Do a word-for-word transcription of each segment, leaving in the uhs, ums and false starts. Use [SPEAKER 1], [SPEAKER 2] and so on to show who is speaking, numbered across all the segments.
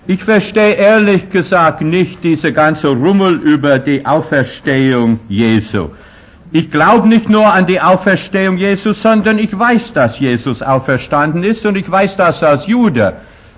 [SPEAKER 1] Ich verstehe ehrlich gesagt nicht diese ganze Rummel über die Auferstehung Jesu. Ich glaube nicht nur an die Auferstehung Jesus, sondern ich weiß, dass Jesus auferstanden ist und ich weiß das als Jude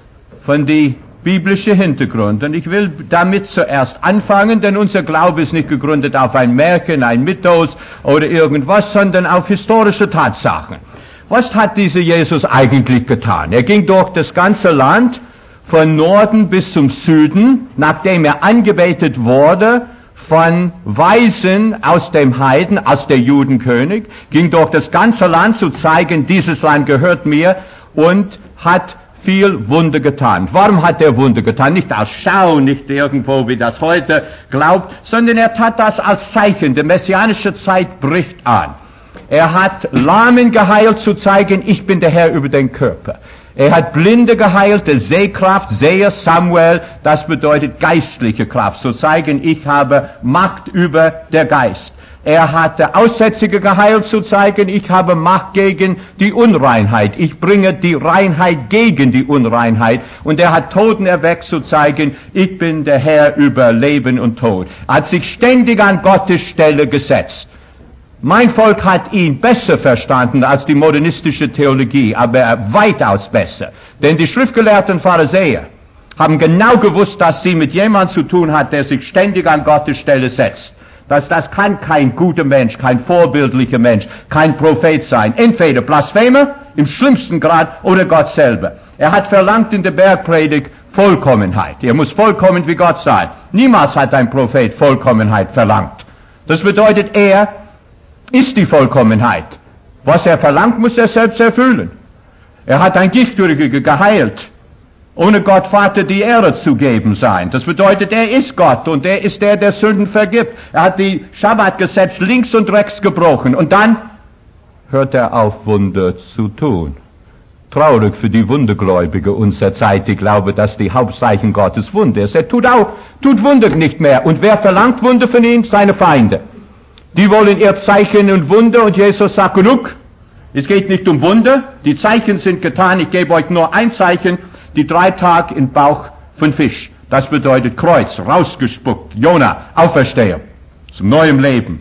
[SPEAKER 1] von dem biblischen Hintergrund. Und ich will damit zuerst anfangen, denn unser Glaube ist nicht gegründet auf ein Märchen, ein Mythos oder irgendwas, sondern auf historische Tatsachen. Was hat dieser Jesus eigentlich getan? Er ging durch das ganze Land von Norden bis zum Süden, nachdem er angebetet wurde von Weisen aus dem Heiden, aus der Judenkönig, ging durch das ganze Land zu zeigen, dieses Land gehört mir, und hat viel Wunder getan. Warum hat er Wunder getan? Nicht aus Schau, nicht irgendwo, wie das heute glaubt, sondern er tat das als Zeichen. Die messianische Zeit bricht an. Er hat Lahmen geheilt, zu zeigen, ich bin der Herr über den Körper. Er hat Blinde geheilt, der Sehkraft, Seher Samuel, das bedeutet geistliche Kraft, zu zeigen, ich habe Macht über der Geist. Er hat Aussätzige geheilt, zu zeigen, ich habe Macht gegen die Unreinheit. Ich bringe die Reinheit gegen die Unreinheit. Und er hat Toten erweckt, zu zeigen, ich bin der Herr über Leben und Tod. Er hat sich ständig an Gottes Stelle gesetzt. Mein Volk hat ihn besser verstanden als die modernistische Theologie, aber weitaus besser. Denn die schriftgelehrten Pharisäer haben genau gewusst, dass sie mit jemandem zu tun hat, der sich ständig an Gottes Stelle setzt. Dass das kann kein guter Mensch, kein vorbildlicher Mensch, kein Prophet sein. Entweder Blasphemer im schlimmsten Grad oder Gott selber. Er hat verlangt in der Bergpredigt Vollkommenheit. Er muss vollkommen wie Gott sein. Niemals hat ein Prophet Vollkommenheit verlangt. Das bedeutet, er ist die Vollkommenheit. Was er verlangt, muss er selbst erfüllen. Er hat ein Gichtdürriger geheilt, ohne Gott Vater die Ehre zu geben sein. Das bedeutet, er ist Gott und er ist der, der Sünden vergibt. Er hat die Schabbatgesetz links und rechts gebrochen und dann hört er auf, Wunder zu tun. Traurig für die Wundergläubige unserer Zeit, die glauben, dass die Hauptzeichen Gottes Wunder ist. Er tut auch, tut Wunder nicht mehr. Und wer verlangt Wunder von ihm? Seine Feinde. Die wollen ihr Zeichen und Wunder, und Jesus sagt, genug. Es geht nicht um Wunder. Die Zeichen sind getan. Ich gebe euch nur ein Zeichen. Die drei Tage im Bauch von Fisch. Das bedeutet Kreuz, rausgespuckt. Jona, Auferstehung. Zum neuen Leben.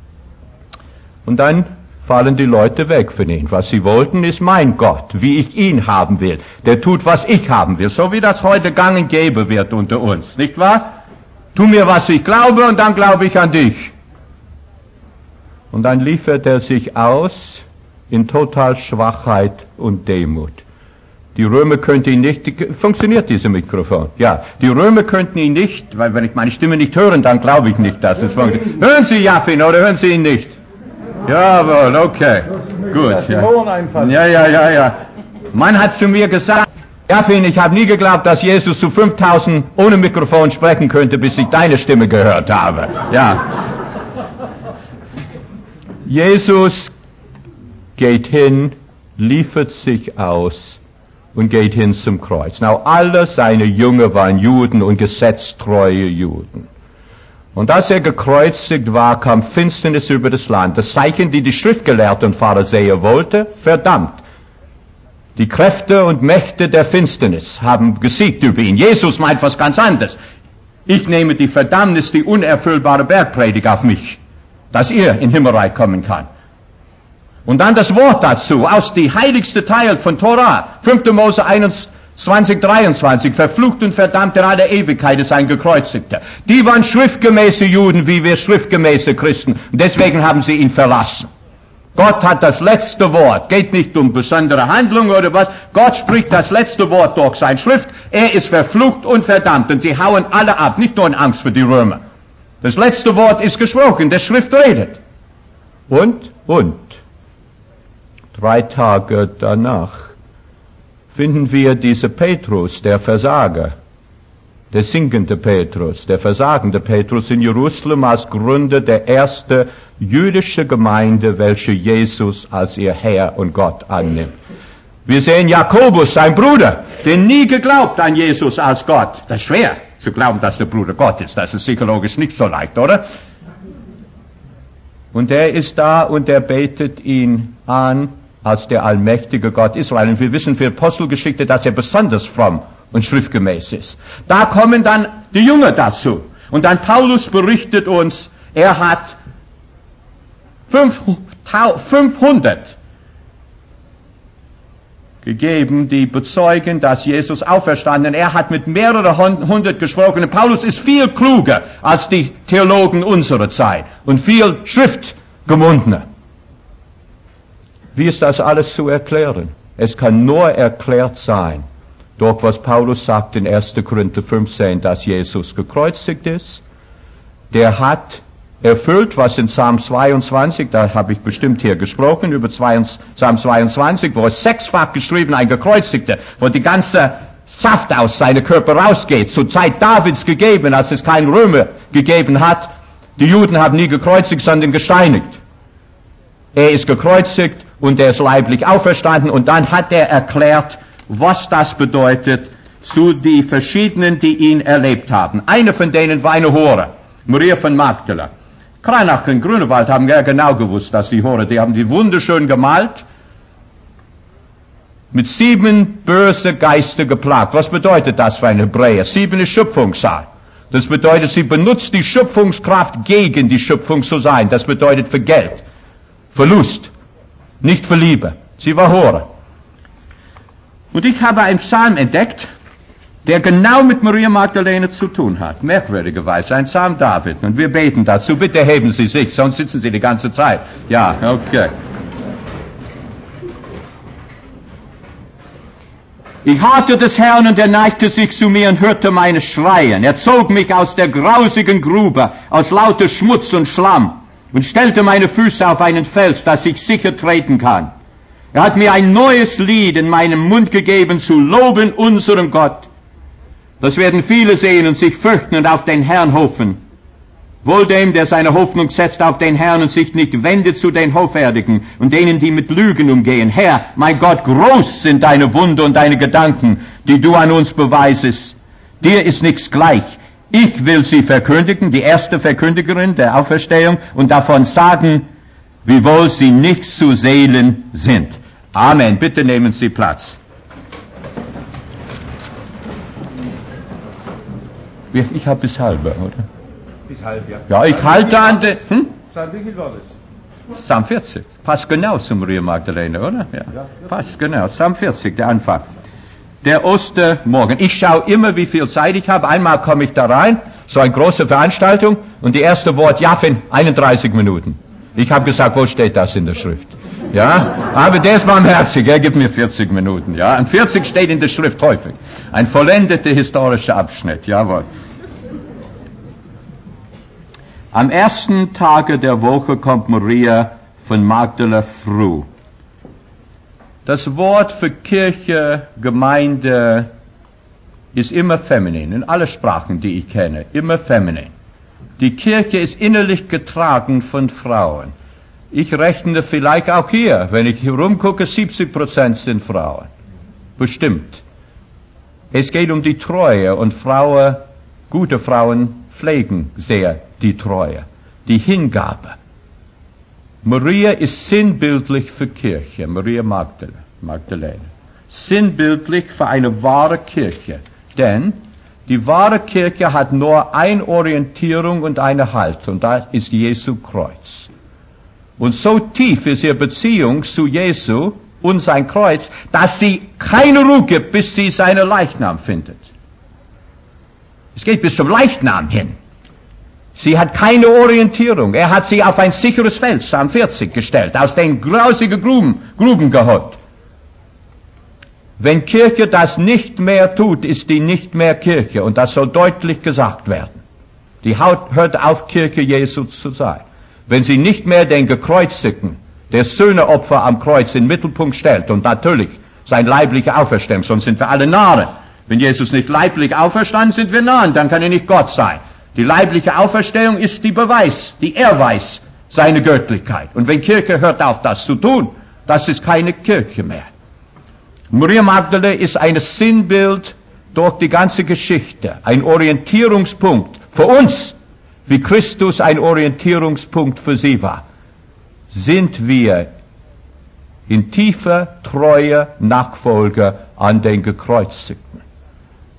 [SPEAKER 1] Und dann fallen die Leute weg von ihm. Was sie wollten, ist mein Gott, wie ich ihn haben will. Der tut, was ich haben will. So wie das heute gang und gäbe wird unter uns. Nicht wahr? Tu mir, was ich glaube, und dann glaube ich an dich. Und dann liefert er sich aus in total Schwachheit und Demut. Die Römer könnten ihn nicht, funktioniert dieses Mikrofon? Ja, die Römer könnten ihn nicht, weil wenn ich meine Stimme nicht höre, dann glaube ich nicht, dass es funktioniert. Hören Sie Jaffin oder hören Sie ihn nicht? Jawohl, okay, gut. Ja, ja, ja, ja. ja. Man hat zu mir gesagt, Jaffin, ich habe nie geglaubt, dass Jesus zu fünftausend ohne Mikrofon sprechen könnte, bis ich deine Stimme gehört habe. Ja. Jesus geht hin, liefert sich aus und geht hin zum Kreuz. Now, alle seine Jünger waren Juden und gesetztreue Juden. Und als er gekreuzigt war, kam Finsternis über das Land. Das Zeichen, die die Schriftgelehrten und Pharisäer wollten, verdammt. Die Kräfte und Mächte der Finsternis haben gesiegt über ihn. Jesus meint was ganz anderes. Ich nehme die Verdammnis, die unerfüllbare Bergpredigt auf mich, dass ihr in Himmelreich kommen kann. Und dann das Wort dazu, aus die heiligste Teil von Torah, fünfter Mose einundzwanzig, dreiundzwanzig, verflucht und verdammt in aller Ewigkeit ist ein Gekreuzigter. Die waren schriftgemäße Juden, wie wir schriftgemäße Christen. Und deswegen haben sie ihn verlassen. Gott hat das letzte Wort. Geht nicht um besondere Handlungen oder was. Gott spricht das letzte Wort durch sein Schrift. Er ist verflucht und verdammt. Und sie hauen alle ab, nicht nur in Angst für die Römer. Das letzte Wort ist gesprochen, der Schrift redet. Und, und, drei Tage danach finden wir diese Petrus, der Versager, der sinkende Petrus, der versagende Petrus in Jerusalem als Gründer der ersten jüdischen Gemeinde, welche Jesus als ihr Herr und Gott annimmt. Wir sehen Jakobus, sein Bruder, der nie geglaubt an Jesus als Gott. Das ist schwer zu glauben, dass der Bruder Gott ist. Das ist psychologisch nicht so leicht, oder? Und er ist da und er betet ihn an als der allmächtige Gott Israel. Und wir wissen für Apostelgeschichte, dass er besonders fromm und schriftgemäß ist. Da kommen dann die Jünger dazu. Und dann Paulus berichtet uns, er hat fünfhundert gegeben, die bezeugen, dass Jesus auferstanden ist. Er hat mit mehreren hundert gesprochen. Und Paulus ist viel kluger als die Theologen unserer Zeit und viel schriftgebundener. Wie ist das alles zu erklären? Es kann nur erklärt sein durch was Paulus sagt in erster Korinther fünfzehn, dass Jesus gekreuzigt ist. Der hat erfüllt, was in Psalm zweiundzwanzig, da habe ich bestimmt hier gesprochen, über Psalm zweiundzwanzig, wo es sechsfach geschrieben, ein Gekreuzigter, wo die ganze Saft aus seinem Körper rausgeht, zur Zeit Davids gegeben, als es keinen Römer gegeben hat. Die Juden haben nie gekreuzigt, sondern gesteinigt. Er ist gekreuzigt und er ist leiblich auferstanden und dann hat er erklärt, was das bedeutet zu die verschiedenen, die ihn erlebt haben. Eine von denen war eine Hure, Maria von Magdala. Kranach und Grünewald haben ja genau gewusst, dass sie Hure, die haben die wunderschön gemalt, mit sieben böse Geister geplagt. Was bedeutet das für einen Hebräer? Sieben ist Schöpfungszahl. Das bedeutet, sie benutzt die Schöpfungskraft gegen die Schöpfung zu sein. Das bedeutet für Geld, Verlust, nicht für Liebe. Sie war Hure. Und ich habe einen Psalm entdeckt, der genau mit Maria Magdalene zu tun hat. Merkwürdigerweise, ein Psalm David. Und wir beten dazu. Bitte heben Sie sich, sonst sitzen Sie die ganze Zeit. Ja, okay. Ich harrte des Herrn und er neigte sich zu mir und hörte meine Schreien. Er zog mich aus der grausigen Grube, aus lauter Schmutz und Schlamm und stellte meine Füße auf einen Fels, dass ich sicher treten kann. Er hat mir ein neues Lied in meinem Mund gegeben, zu loben unserem Gott. Das werden viele sehen und sich fürchten und auf den Herrn hoffen. Wohl dem, der seine Hoffnung setzt auf den Herrn und sich nicht wendet zu den Hoffärtigen und denen, die mit Lügen umgehen. Herr, mein Gott, groß sind deine Wunder und deine Gedanken, die du an uns beweisest. Dir ist nichts gleich. Ich will sie verkündigen, die erste Verkündigerin der Auferstehung, und davon sagen, wiewohl sie nicht zu Seelen sind. Amen. Bitte nehmen Sie Platz. Ich habe bis halbe, oder?
[SPEAKER 2] Bis halb, ja.
[SPEAKER 1] Ja, ich halte an den... Hm?
[SPEAKER 2] Psalm, wie viel war das?
[SPEAKER 1] Psalm vierzig. Passt genau zu Maria Magdalene, oder? Ja. ja Passt genau. Psalm vierzig, der Anfang. Der Ostermorgen. Ich schaue immer, wie viel Zeit ich habe. Einmal komme ich da rein, so eine große Veranstaltung, und die erste Wort, Jaffin, einunddreißig Minuten. Ich habe gesagt, wo steht das in der Schrift? Ja, aber der ist barmherzig, er gibt mir vierzig Minuten, ja. Und vierzig steht in der Schrift häufig. Ein vollendeter historischer Abschnitt, jawohl. Am ersten Tage der Woche kommt Maria von Magdala früh. Das Wort für Kirche, Gemeinde ist immer feminin, in allen Sprachen, die ich kenne, immer feminin. Die Kirche ist innerlich getragen von Frauen. Ich rechne vielleicht auch hier, wenn ich hier rumgucke, siebzig Prozent sind Frauen. Bestimmt. Es geht um die Treue und Frauen, gute Frauen pflegen sehr die Treue, die Hingabe. Maria ist sinnbildlich für Kirche, Maria Magdalene, Magdalene. Sinnbildlich für eine wahre Kirche, denn die wahre Kirche hat nur eine Orientierung und eine Halt, und das ist Jesu Kreuz. Und so tief ist ihre Beziehung zu Jesu und sein Kreuz, dass sie keine Ruhe gibt, bis sie seinen Leichnam findet. Es geht bis zum Leichnam hin. Sie hat keine Orientierung. Er hat sie auf ein sicheres Feld, Psalm vierzig, gestellt, aus den grausigen Gruben, Gruben geholt. Wenn Kirche das nicht mehr tut, ist die nicht mehr Kirche, und das soll deutlich gesagt werden. Die hört auf, Kirche Jesu zu sein. Wenn sie nicht mehr den Gekreuzigten, der Sühneopfer am Kreuz in den Mittelpunkt stellt, und natürlich sein leiblicher Auferstehung, sonst sind wir alle Narren. Wenn Jesus nicht leiblich auferstanden, sind wir Narren, dann kann er nicht Gott sein. Die leibliche Auferstehung ist die Beweis, die Erweis seiner Göttlichkeit. Und wenn Kirche hört auf, das zu tun, das ist keine Kirche mehr. Maria Magdalene ist ein Sinnbild durch die ganze Geschichte, ein Orientierungspunkt für uns, wie Christus ein Orientierungspunkt für sie war. Sind wir in tiefer, treuer Nachfolge an den Gekreuzigten.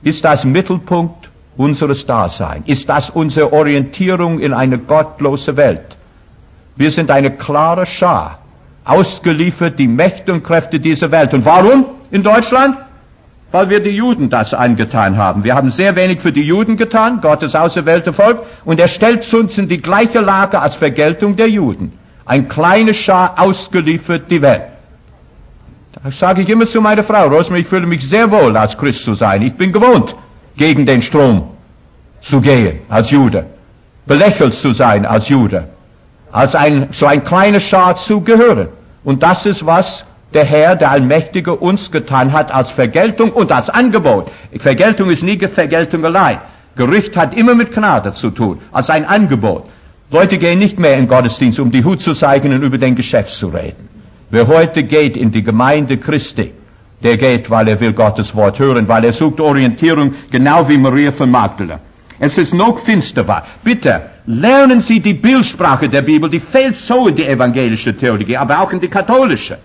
[SPEAKER 1] Ist das Mittelpunkt unseres Daseins? Ist das unsere Orientierung in eine gottlose Welt? Wir sind eine klare Schar, ausgeliefert die Mächte und Kräfte dieser Welt. Und warum in Deutschland? Weil wir die Juden das angetan haben. Wir haben sehr wenig für die Juden getan, Gottes auserwählte Volk, und er stellt uns in die gleiche Lage als Vergeltung der Juden. Ein kleine Schar ausgeliefert die Welt. Das sage ich immer zu meiner Frau, Rosemarie, ich fühle mich sehr wohl, als Christ zu sein. Ich bin gewohnt, gegen den Strom zu gehen, als Jude. Belächelt zu sein, als Jude. Als ein, so ein kleiner Schar zu gehören. Und das ist, was der Herr, der Allmächtige, uns getan hat als Vergeltung und als Angebot. Vergeltung ist nie Vergeltung allein. Gericht hat immer mit Gnade zu tun, als ein Angebot. Leute gehen nicht mehr in den Gottesdienst, um die Hut zu zeigen und über den Geschäft zu reden. Wer heute geht in die Gemeinde Christi, der geht, weil er will Gottes Wort hören, weil er sucht Orientierung, genau wie Maria von Magdala. Es ist noch finster war. Bitte, lernen Sie die Bildsprache der Bibel, die fehlt so in die evangelische Theologie, aber auch in die katholische.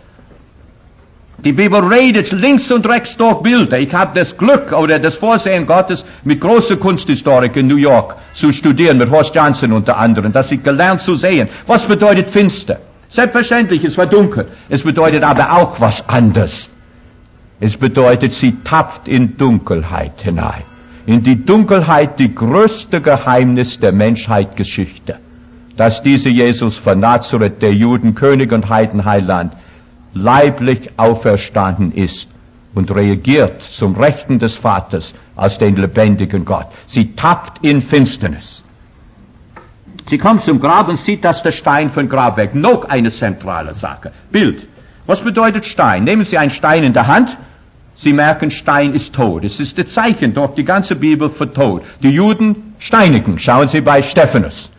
[SPEAKER 1] Die Bibel redet links und rechts durch Bilder. Ich habe das Glück oder das Vorsehen Gottes, mit großer Kunsthistorik in New York zu studieren, mit Horst Johnson unter anderem, dass ich gelernt zu sehen. Was bedeutet finster? Selbstverständlich, es war dunkel. Es bedeutet aber auch was anderes. Es bedeutet, sie tappt in Dunkelheit hinein. In die Dunkelheit, die größte Geheimnis der Menschheitsgeschichte. Dass dieser Jesus von Nazareth, der Juden, König und Heidenheiland, leiblich auferstanden ist und reagiert zum Rechten des Vaters als den lebendigen Gott. Sie tappt in Finsternis. Sie kommt zum Grab und sieht, dass der Stein von Grab weg. Noch eine zentrale Sache. Bild. Was bedeutet Stein? Nehmen Sie einen Stein in der Hand. Sie merken, Stein ist tot. Es ist das Zeichen durch die ganze Bibel für Tod. Die Juden steinigen. Schauen Sie bei Stephanus.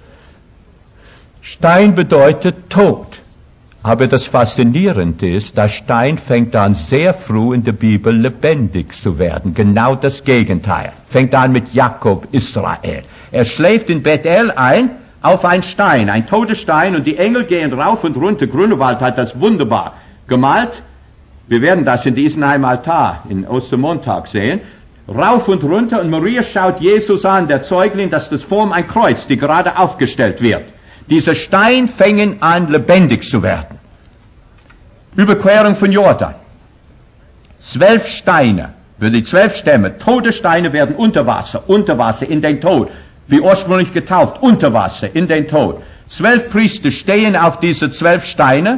[SPEAKER 1] Stein bedeutet Tod. Aber das Faszinierende ist, der Stein fängt an sehr früh in der Bibel lebendig zu werden. Genau das Gegenteil. Fängt an mit Jakob, Israel. Er schläft in Bethel ein auf einen Stein, ein toter Stein, und die Engel gehen rauf und runter. Grünewald hat das wunderbar gemalt. Wir werden das in diesem Altar in Ostermontag sehen. Rauf und runter, und Maria schaut Jesus an, der Säugling, dass das Form ein Kreuz, die gerade aufgestellt wird. Diese Stein fängen an, lebendig zu werden. Überquerung von Jordan. Zwölf Steine, für die zwölf Stämme, tote Steine werden unter Wasser, unter Wasser, in den Tod. Wie ursprünglich getauft, unter Wasser, in den Tod. Zwölf Priester stehen auf diese zwölf Steine,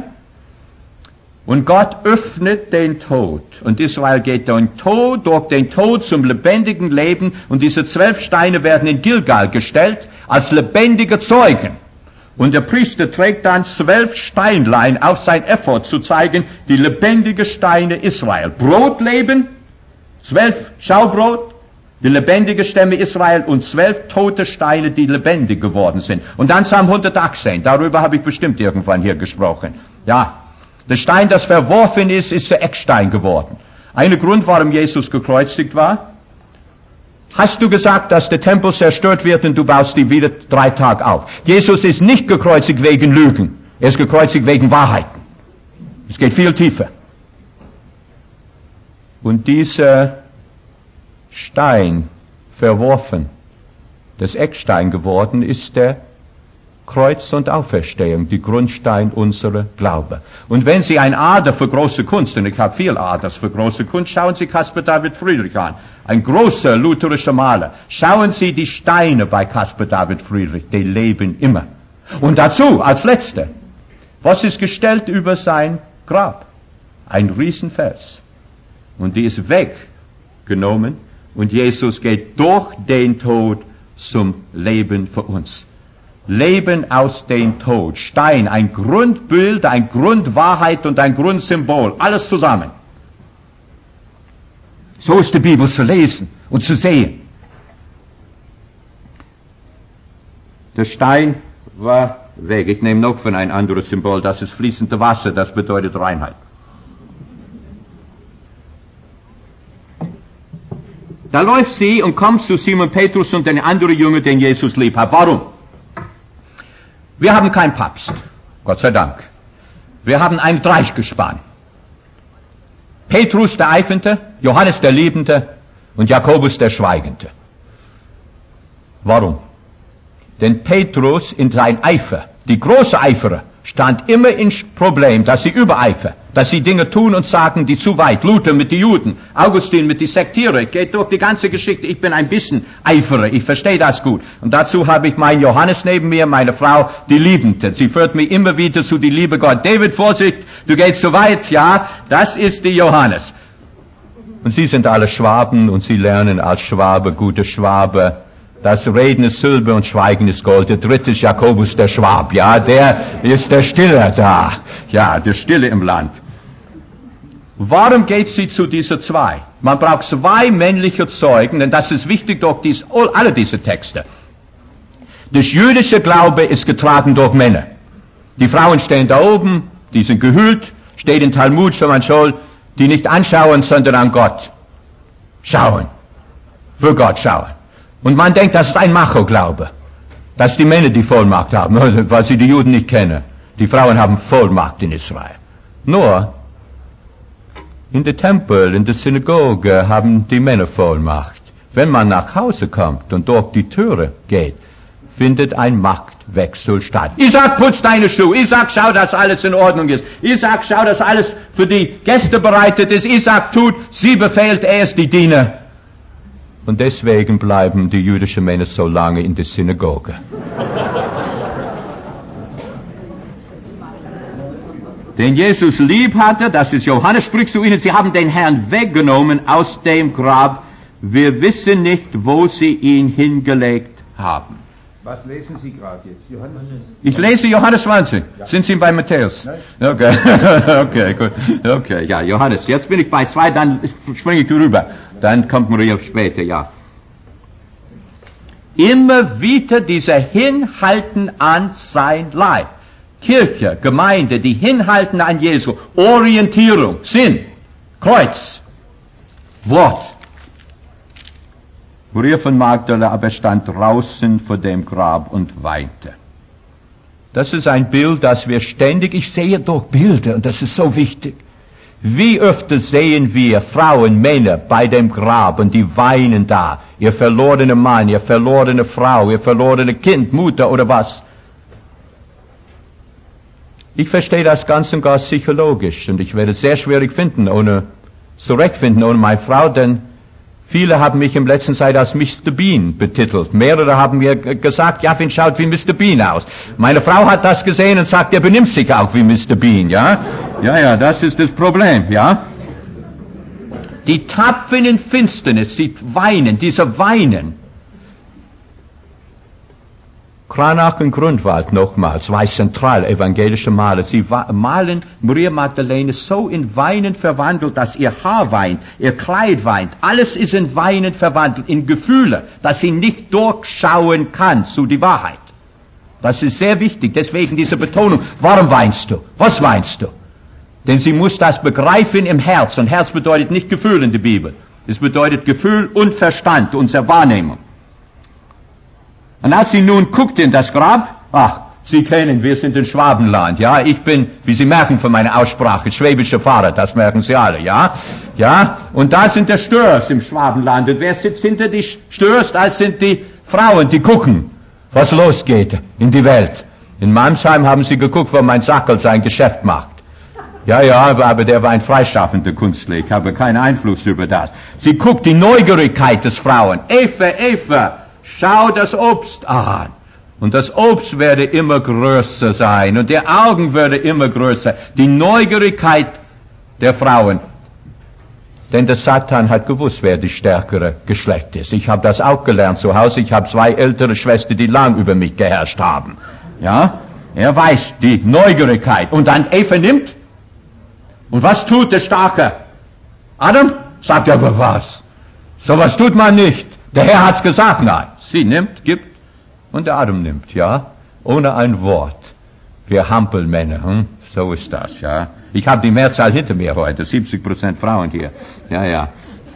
[SPEAKER 1] und Gott öffnet den Tod. Und Israel geht durch den Tod, durch den Tod zum lebendigen Leben, und diese zwölf Steine werden in Gilgal gestellt, als lebendige Zeugen. Und der Priester trägt dann zwölf Steinlein auf sein Ephod, zu zeigen, die lebendige Steine Israel. Brotleben, zwölf Schaubrot, die lebendige Stämme Israel, und zwölf tote Steine, die lebendig geworden sind. Und dann Psalm hundertachtzehn, darüber habe ich bestimmt irgendwann hier gesprochen. Ja, der Stein, das verworfen ist, ist der Eckstein geworden. Ein Grund, warum Jesus gekreuzigt war: Hast du gesagt, dass der Tempel zerstört wird und du baust die wieder drei Tage auf? Jesus ist nicht gekreuzigt wegen Lügen. Er ist gekreuzigt wegen Wahrheiten. Es geht viel tiefer. Und dieser Stein, verworfen, das Eckstein geworden, ist der Kreuz und Auferstehung, die Grundstein unserer Glaube. Und wenn Sie ein Ader für große Kunst, und ich habe viel Aders für große Kunst, schauen Sie Caspar David Friedrich an. Ein großer lutherischer Maler. Schauen Sie die Steine bei Caspar David Friedrich, die leben immer. Und dazu, als Letzter, was ist gestellt über sein Grab? Ein Riesenfels. Und die ist weggenommen, und Jesus geht durch den Tod zum Leben für uns. Leben aus dem Tod. Stein, ein Grundbild, ein Grundwahrheit und ein Grundsymbol. Alles zusammen. So ist die Bibel zu lesen und zu sehen. Der Stein war weg. Ich nehme noch von ein anderes Symbol. Das ist fließende Wasser. Das bedeutet Reinheit. Da läuft sie und kommt zu Simon Petrus und den anderen Jünger, den Jesus lieb hat. Warum? Wir haben keinen Papst, Gott sei Dank. Wir haben ein Dreigespann. Petrus der Eifende, Johannes der Liebende und Jakobus der Schweigende. Warum? Denn Petrus in sein Eifer, die große Eiferer, stand immer ins Problem, dass sie übereifer, dass sie Dinge tun und sagen, die zu weit. Luther mit den Juden, Augustin mit den Sektierer, geht durch die ganze Geschichte. Ich bin ein bisschen Eiferer, ich verstehe das gut. Und dazu habe ich meinen Johannes neben mir, meine Frau, die Liebende. Sie führt mich immer wieder zu die Liebe Gott. David, Vorsicht, du gehst zu weit, ja, das ist die Johannes. Und sie sind alle Schwaben und sie lernen als Schwabe, gute Schwabe. Das Reden ist Silber und Schweigen ist Gold. Der dritte ist Jakobus der Schwab, ja, der ist der Stille da. Ja, der Stille im Land. Warum geht sie zu dieser zwei? Man braucht zwei männliche Zeugen, denn das ist wichtig durch dies, alle diese Texte. Das jüdische Glaube ist getragen durch Männer. Die Frauen stehen da oben, die sind gehüllt, steht in Talmud, so man soll die nicht anschauen, sondern an Gott schauen. Für Gott schauen. Und man denkt, das ist ein Macho-Glaube, dass die Männer die Vollmacht haben, weil sie die Juden nicht kennen. Die Frauen haben Vollmacht in Israel. Nur, in der Tempel, in der Synagoge haben die Männer Vollmacht. Wenn man nach Hause kommt und durch die Türe geht, findet ein Machtwechsel statt. Isaac, putz deine Schuhe. Isaac, schau, dass alles in Ordnung ist. Isaac, schau, dass alles für die Gäste bereitet ist. Isaac tut, sie befehlt, er ist die Diener. Und deswegen bleiben die jüdischen Männer so lange in der Synagoge. Den Jesus lieb hatte, das ist Johannes, spricht zu ihnen, sie haben den Herrn weggenommen aus dem Grab. Wir wissen nicht, wo sie ihn hingelegt haben.
[SPEAKER 2] Was lesen Sie gerade jetzt? Johannes?
[SPEAKER 1] Ich lese Johannes zwanzig. Ja. Sind Sie bei Matthäus?
[SPEAKER 2] Nein.
[SPEAKER 1] Okay, okay, gut. Okay, ja, Johannes. Jetzt bin ich bei zwei, dann springe ich rüber. Dann kommt Maria später, ja. Immer wieder dieser Hinhalten an sein Leib. Kirche, Gemeinde, die hinhalten an Jesu. Orientierung, Sinn, Kreuz, Wort. Maria von Magdala aber stand draußen vor dem Grab und weinte. Das ist ein Bild, das wir ständig, ich sehe doch Bilder und das ist so wichtig. Wie öfter sehen wir Frauen, Männer bei dem Grab und die weinen da. Ihr verlorener Mann, ihr verlorene Frau, ihr verlorene Kind, Mutter oder was. Ich verstehe das ganz und gar psychologisch und ich werde es sehr schwierig finden, ohne, zurechtfinden ohne meine Frau, denn viele haben mich im letzten Zeit als Mister Bean betitelt. Mehrere haben mir gesagt, Jaffin schaut wie Mister Bean aus. Meine Frau hat das gesehen und sagt, er benimmt sich auch wie Mister Bean, ja? Ja, ja, das ist das Problem, ja? Die tapfen in Finsternis, sie weinen, diese Weinen. Kranach und Grunwald nochmals, zwei zentral evangelische Maler. Sie malen Maria Magdalene so in Weinen verwandelt, dass ihr Haar weint, ihr Kleid weint. Alles ist in Weinen verwandelt, in Gefühle, dass sie nicht durchschauen kann zu die Wahrheit. Das ist sehr wichtig, deswegen diese Betonung. Warum weinst du? Was weinst du? Denn sie muss das begreifen im Herz. Und Herz bedeutet nicht Gefühl in der Bibel. Es bedeutet Gefühl und Verstand, unsere Wahrnehmung. Und als sie nun guckte in das Grab, ach, Sie kennen, wir sind in Schwabenland, ja, ich bin, wie Sie merken von meiner Aussprache, schwäbischer Pfarrer, das merken Sie alle, ja, ja, und da sind die Störs im Schwabenland, und wer sitzt hinter die Störs, das sind die Frauen, die gucken, was losgeht in die Welt. In Mannheim haben sie geguckt, wo mein Sackel sein Geschäft macht. Ja, ja, aber, aber der war ein freischaffender Künstler, ich habe keinen Einfluss über das. Sie guckt die Neugierigkeit des Frauen, Eva, Eva, schau das Obst an. Und das Obst werde immer größer sein und die Augen werde immer größer. Die Neugierigkeit der Frauen. Denn der Satan hat gewusst, wer die stärkere Geschlecht ist. Ich habe das auch gelernt zu Hause. Ich habe zwei ältere Schwestern, die lang über mich geherrscht haben. Ja, er weiß die Neugierigkeit. Und dann Eva nimmt. Und was tut der Starke? Adam sagt ja, für was? So was tut man nicht. Der Herr hat's gesagt, nein. Sie nimmt, gibt. Und der Adam nimmt, ja, ohne ein Wort. Wir Hampelmänner, hm? So ist das, ja. Ich habe die Mehrzahl hinter mir heute, siebzig Prozent Frauen hier. Ja, ja.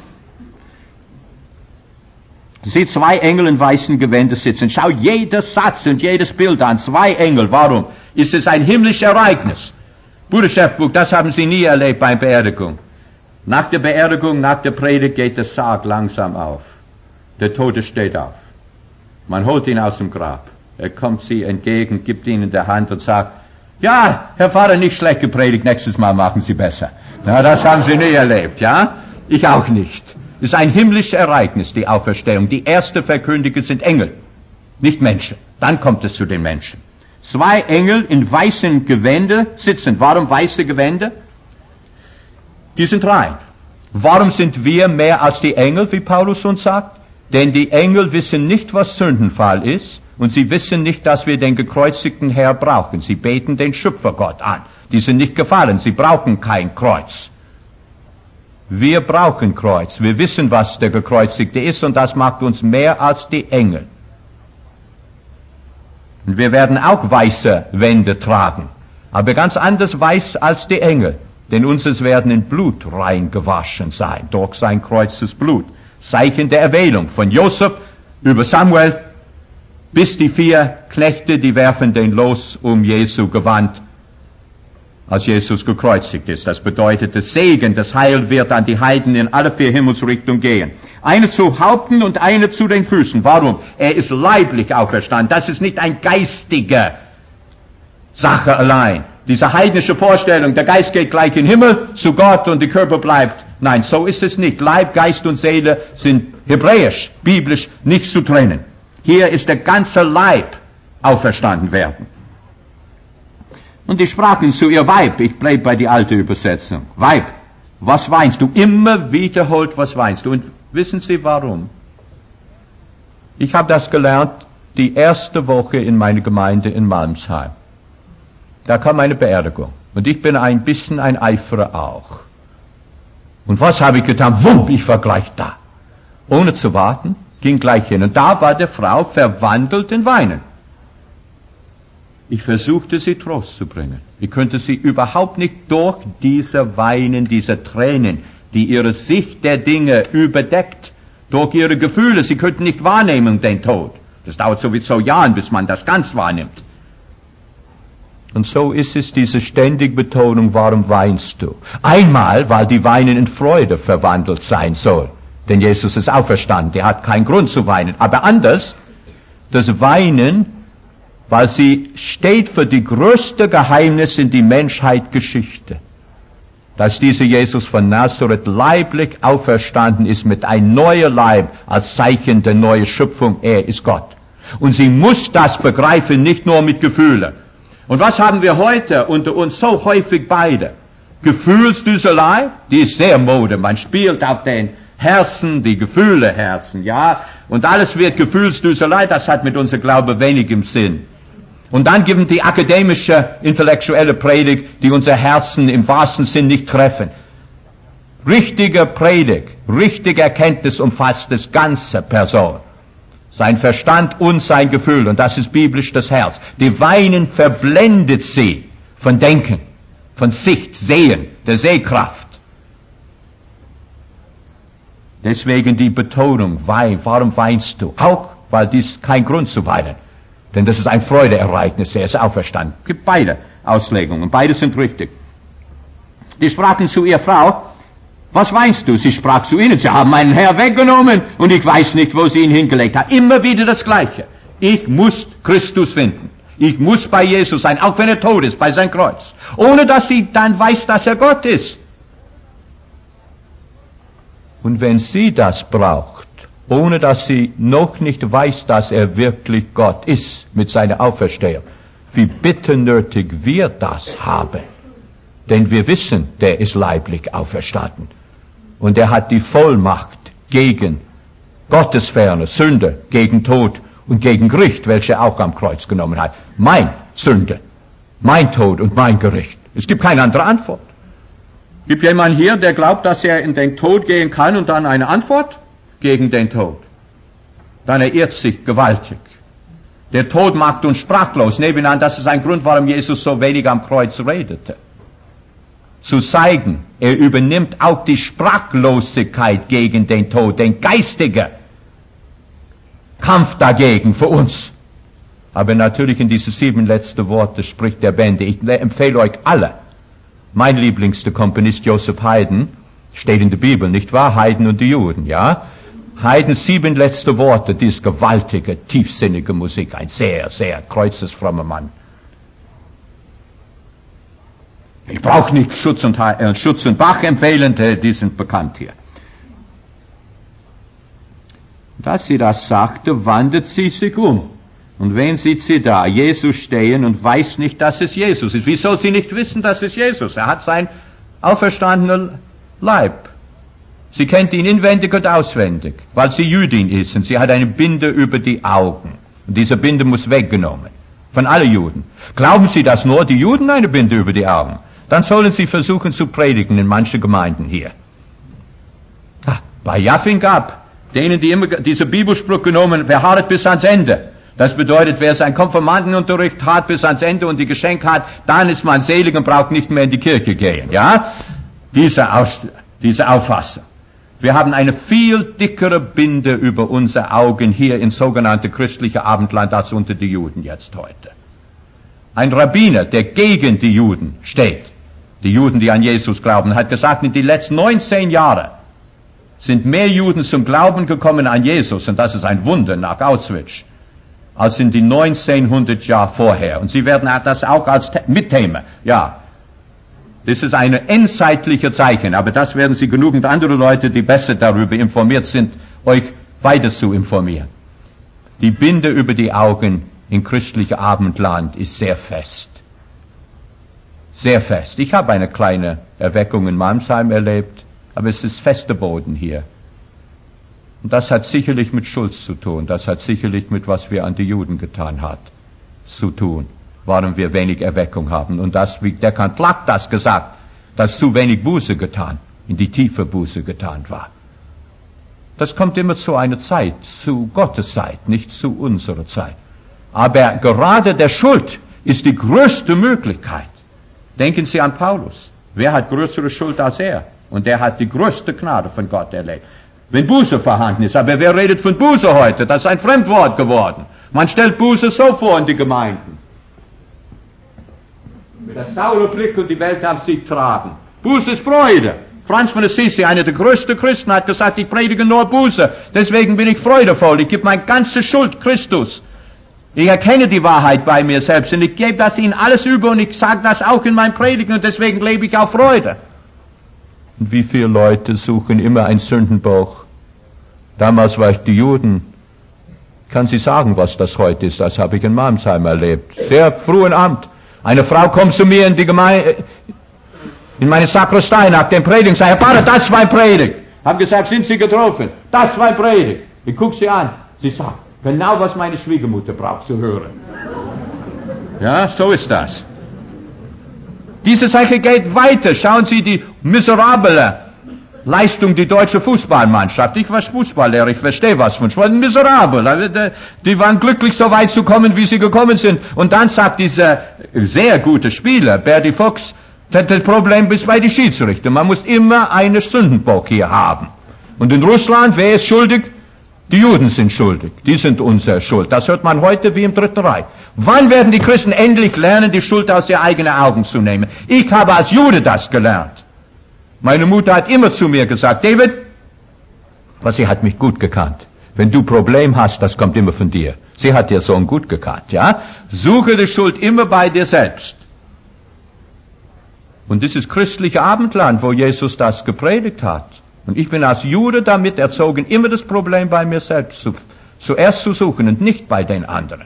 [SPEAKER 1] Sie zwei Engel in weißen Gewändern sitzen. Schau jeder Satz und jedes Bild an. Zwei Engel, warum? Ist es ein himmlisches Ereignis? Bruder Schäfbuch, das haben Sie nie erlebt bei Beerdigung. Nach der Beerdigung, nach der Predigt geht der Sarg langsam auf. Der Tote steht auf. Man holt ihn aus dem Grab. Er kommt sie entgegen, gibt ihnen in der Hand und sagt, ja, Herr Pfarrer, nicht schlecht gepredigt, nächstes Mal machen Sie besser. Na, das haben Sie nie erlebt, ja? Ich auch nicht. Es ist ein himmlisches Ereignis, die Auferstehung. Die erste Verkündiger sind Engel, nicht Menschen. Dann kommt es zu den Menschen. Zwei Engel in weißen Gewänder sitzen. Warum weiße Gewänder? Die sind rein. Warum sind wir mehr als die Engel, wie Paulus uns sagt? Denn die Engel wissen nicht, was Sündenfall ist, und sie wissen nicht, dass wir den gekreuzigten Herr brauchen. Sie beten den Schöpfergott an. Die sind nicht gefallen, sie brauchen kein Kreuz. Wir brauchen Kreuz. Wir wissen, was der Gekreuzigte ist, und das macht uns mehr als die Engel. Und wir werden auch weiße Wände tragen, aber ganz anders weiß als die Engel, denn unseres werden in Blut rein gewaschen sein, durch sein Kreuzes Blut. Zeichen der Erwählung von Josef über Samuel bis die vier Knechte, die werfen den los um Jesu Gewand, als Jesus gekreuzigt ist. Das bedeutet, das Segen, das Heil wird an die Heiden in alle vier Himmelsrichtungen gehen. Eine zu Haupten und eine zu den Füßen. Warum? Er ist leiblich auferstanden. Das ist nicht ein geistige Sache allein. Diese heidnische Vorstellung, der Geist geht gleich in den Himmel zu Gott und der Körper bleibt. Nein, so ist es nicht. Leib, Geist und Seele sind hebräisch, biblisch nicht zu trennen. Hier ist der ganze Leib auferstanden werden. Und die sprachen zu ihr, Weib, ich bleibe bei die alte Übersetzung, Weib, was weinst du? Immer wiederholt, was weinst du? Und wissen Sie warum? Ich habe das gelernt die erste Woche in meiner Gemeinde in Malmsheim. Da kam eine Beerdigung. Und ich bin ein bisschen ein Eiferer auch. Und was habe ich getan? Wumm, ich war gleich da. Ohne zu warten, ging gleich hin. Und da war der Frau verwandelt in Weinen. Ich versuchte, sie Trost zu bringen. Ich konnte sie überhaupt nicht durch diese Weinen, diese Tränen, die ihre Sicht der Dinge überdeckt, durch ihre Gefühle. Sie könnten nicht wahrnehmen den Tod. Das dauert sowieso Jahre, bis man das ganz wahrnimmt. Und so ist es diese ständige Betonung, warum weinst du? Einmal, weil die Weinen in Freude verwandelt sein soll. Denn Jesus ist auferstanden, der hat keinen Grund zu weinen. Aber anders, das Weinen, weil sie steht für die größte Geheimnis in die Menschheitsgeschichte. Dass dieser Jesus von Nazareth leiblich auferstanden ist mit einem neuen Leib als Zeichen der neuen Schöpfung. Er ist Gott. Und sie muss das begreifen, nicht nur mit Gefühlen. Und was haben wir heute unter uns so häufig beide? Gefühlsdüselei, die ist sehr Mode. Man spielt auf den Herzen, die Gefühle herzen, ja. Und alles wird Gefühlsdüselei, das hat mit unserem Glaube wenig im Sinn. Und dann gibt es die akademische, intellektuelle Predigt, die unser Herzen im wahrsten Sinn nicht treffen. Richtige Predigt, richtige Erkenntnis umfasst das ganze Person. Sein Verstand und sein Gefühl, und das ist biblisch das Herz. Die Weinen verblendet sie von Denken, von Sicht, Sehen, der Sehkraft. Deswegen die Betonung, wein, warum weinst du? Auch, weil dies kein Grund zu weinen. Denn das ist ein Freudeereignis, er ist auferstanden. Es gibt beide Auslegungen, beide sind richtig. Die sprachen zu ihr, Frau, was weinst du? Sie sprach zu ihnen, sie haben meinen Herr weggenommen und ich weiß nicht, wo sie ihn hingelegt haben. Immer wieder das Gleiche. Ich muss Christus finden. Ich muss bei Jesus sein, auch wenn er tot ist, bei seinem Kreuz. Ohne dass sie dann weiß, dass er Gott ist. Und wenn sie das braucht, ohne dass sie noch nicht weiß, dass er wirklich Gott ist mit seiner Auferstehung, wie bitter nötig wir das haben. Denn wir wissen, der ist leiblich auferstanden. Und er hat die Vollmacht gegen Gottesferne, Sünde, gegen Tod und gegen Gericht, welche er auch am Kreuz genommen hat. Mein Sünde, mein Tod und mein Gericht. Es gibt keine andere Antwort. Gibt jemand hier, der glaubt, dass er in den Tod gehen kann und dann eine Antwort gegen den Tod? Dann er irrt sich gewaltig. Der Tod macht uns sprachlos. Nebenan, das ist ein Grund, warum Jesus so wenig am Kreuz redete. Zu zeigen, er übernimmt auch die Sprachlosigkeit gegen den Tod, den geistigen Kampf dagegen für uns. Aber natürlich in diese sieben letzten Worte spricht der Bände. Ich empfehle euch alle, mein lieblingster Komponist Joseph Haydn Steht in der Bibel, nicht wahr? Heiden und die Juden, ja? Heiden sieben letzte Worte, dies gewaltige, tiefsinnige Musik. Ein sehr, sehr kreuzesfrommer Mann. Ich brauche nicht Schutz und, äh, Schutz und Bach empfehlen, die sind bekannt hier. Und als sie das sagte, wandte sie sich um. Und wen sieht sie da? Jesus stehen und weiß nicht, dass es Jesus ist. Wie soll sie nicht wissen, dass es Jesus ist? Er hat sein auferstandener Leib. Sie kennt ihn inwendig und auswendig, weil sie Jüdin ist und sie hat eine Binde über die Augen. Und diese Binde muss weggenommen. Von allen Juden. Glauben Sie, dass nur die Juden eine Binde über die Augen? Dann sollen Sie versuchen zu predigen in manchen Gemeinden hier. Ah, bei Jaffing ab. Denen, die immer diese Bibelspruch genommen, wer harret bis ans Ende. Das bedeutet, wer seinen Konfirmandenunterricht hat bis ans Ende und die Geschenke hat, dann ist man selig und braucht nicht mehr in die Kirche gehen. Ja? Diese, Aus, diese Auffassung. Wir haben eine viel dickere Binde über unsere Augen hier in sogenannte christliche Abendland als unter die Juden jetzt heute. Ein Rabbiner, der gegen die Juden steht, die Juden, die an Jesus glauben, hat gesagt, in den letzten neunzehn Jahren sind mehr Juden zum Glauben gekommen an Jesus, und das ist ein Wunder nach Auschwitz, als in die neunzehnhundert Jahre vorher. Und Sie werden das auch als Mitthema, ja. Das ist ein endzeitliches Zeichen, aber das werden Sie genügend andere Leute, die besser darüber informiert sind, euch weiter zu informieren. Die Binde über die Augen in christlichem Abendland ist sehr fest. Sehr fest. Ich habe eine kleine Erweckung in Malmsheim erlebt, aber es ist fester Boden hier. Und das hat sicherlich mit Schuld zu tun. Das hat sicherlich mit was wir an die Juden getan hat, zu tun, warum wir wenig Erweckung haben. Und das, wie der Kantlak das gesagt, dass zu wenig Buße getan, in die tiefe Buße getan war. Das kommt immer zu einer Zeit, zu Gottes Zeit, nicht zu unserer Zeit. Aber gerade der Schuld ist die größte Möglichkeit. Denken Sie an Paulus. Wer hat größere Schuld als er? Und der hat die größte Gnade von Gott erlebt. Wenn Buße vorhanden ist, aber wer redet von Buße heute? Das ist ein Fremdwort geworden. Man stellt Buße so vor in die Gemeinden. Mit der sauren Blick und die Welt auf sich tragen. Buße ist Freude. Franz von Assisi, einer der größten Christen, hat gesagt, ich predige nur Buße. Deswegen bin ich freudevoll. Ich gebe meine ganze Schuld Christus. Ich erkenne die Wahrheit bei mir selbst und ich gebe das Ihnen alles über und ich sage das auch in meinen Predigen und deswegen lebe ich auch Freude. Und wie viele Leute suchen immer ein Sündenbock? Damals war ich die Juden. Kann Sie sagen, was das heute ist? Das habe ich in Malmsheim erlebt. Sehr frühen Abend. Eine Frau kommt zu mir in die Gemeinde, in meine Sakristei nach dem Predigen, sagt, Herr Pfarrer, das war ein Predig. Hab gesagt, sind Sie getroffen? Das war ein Predig. Ich gucke sie an. Sie sagt, genau was meine Schwiegermutter braucht zu hören. Ja, so ist das. Diese Sache geht weiter. Schauen Sie die miserable Leistung der deutschen Fußballmannschaft. Ich war Fußballlehrer, ich verstehe was von Sport. Miserabel. Die waren glücklich, so weit zu kommen, wie sie gekommen sind. Und dann sagt dieser sehr gute Spieler, Bertie Fuchs, das Problem ist bei den Schiedsrichtern. Man muss immer einen Sündenbock hier haben. Und in Russland, wer ist schuldig? Die Juden sind schuldig. Die sind unsere Schuld. Das hört man heute wie im Dritten Reich. Wann werden die Christen endlich lernen, die Schuld aus ihren eigenen Augen zu nehmen? Ich habe als Jude das gelernt. Meine Mutter hat immer zu mir gesagt, David, was sie hat mich gut gekannt. Wenn du Problem hast, das kommt immer von dir. Sie hat dir so gut gekannt, ja? Suche die Schuld immer bei dir selbst. Und das ist christliche Abendland, wo Jesus das gepredigt hat. Und ich bin als Jude damit erzogen, immer das Problem bei mir selbst zu, zuerst zu suchen und nicht bei den anderen.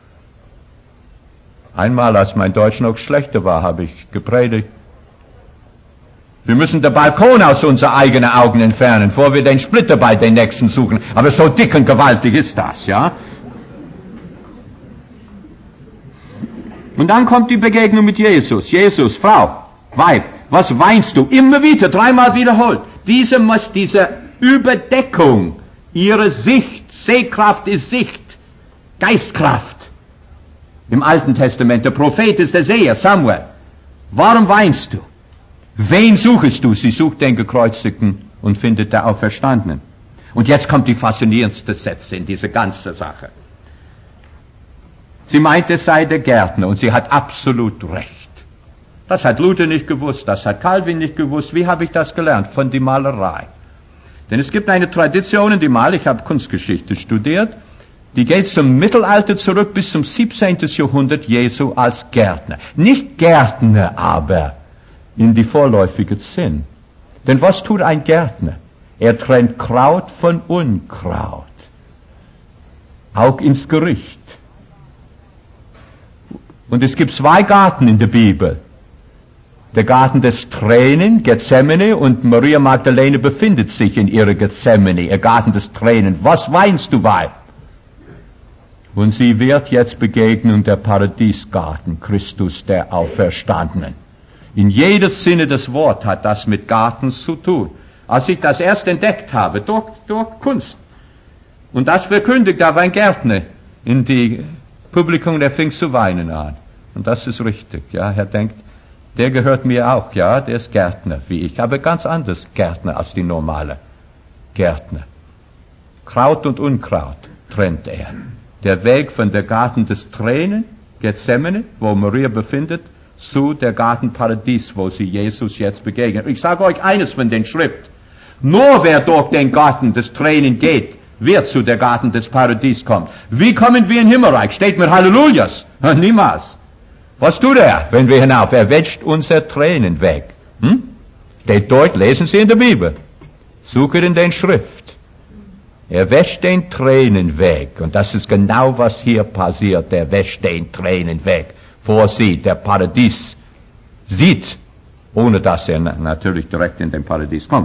[SPEAKER 1] Einmal, als mein Deutsch noch schlechter war, habe ich gepredigt, wir müssen den Balkon aus unseren eigenen Augen entfernen, bevor wir den Splitter bei den Nächsten suchen. Aber so dick und gewaltig ist das, ja? Und dann kommt die Begegnung mit Jesus. Jesus, Frau, Weib, was weinst du? Immer wieder, dreimal wiederholt. Diese muss, diese Überdeckung, ihre Sicht, Sehkraft ist Sicht, Geistkraft. Im Alten Testament, der Prophet ist der Seher, Samuel. Warum weinst du? Wen suchst du? Sie sucht den Gekreuzigten und findet der Auferstandenen. Und jetzt kommt die faszinierendste Sätze in diese ganze Sache. Sie meint, es sei der Gärtner und sie hat absolut recht. Das hat Luther nicht gewusst, das hat Calvin nicht gewusst. Wie habe ich das gelernt? Von der Malerei. Denn es gibt eine Tradition in die Malerei, ich habe Kunstgeschichte studiert, die geht zum Mittelalter zurück bis zum siebzehnten Jahrhundert Jesu als Gärtner. Nicht Gärtner, aber in die vorläufige Sinn. Denn was tut ein Gärtner? Er trennt Kraut von Unkraut. Auch ins Gericht. Und es gibt zwei Garten in der Bibel. Der Garten des Tränen, Gethsemane, und Maria Magdalene befindet sich in ihrer Gethsemane, ihr Garten des Tränen. Was weinst du, Weib? Und sie wird jetzt begegnen der Paradiesgarten, Christus der Auferstandenen. In jedem Sinne des Wortes hat das mit Garten zu tun. Als ich das erst entdeckt habe, durch, durch Kunst, und das verkündigt, da war ein Gärtner in die Publikum, der fing zu weinen an. Und das ist richtig, ja, er denkt, der gehört mir auch, ja, der ist Gärtner wie ich, aber ganz anders Gärtner als die normale Gärtner. Kraut und Unkraut trennt er. Der Weg von der Garten des Tränen, Gethsemane, wo Maria befindet, zu der Garten Paradies, wo sie Jesus jetzt begegnet. Ich sage euch eines von den Schrift. Nur wer durch den Garten des Tränen geht, wird zu der Garten des Paradies kommen. Wie kommen wir in den Himmelreich? Steht mir Hallelujahs? Niemals. Was tut er, wenn wir hinauf? Er wäscht unser Tränen weg. Hm? Steht dort, lesen Sie in der Bibel. Suche in den Schrift. Er wäscht den Tränen weg. Und das ist genau, was hier passiert. Er wäscht den Tränen weg. Vor sie, der Paradies sieht, ohne dass er na- natürlich direkt in den Paradies kommt.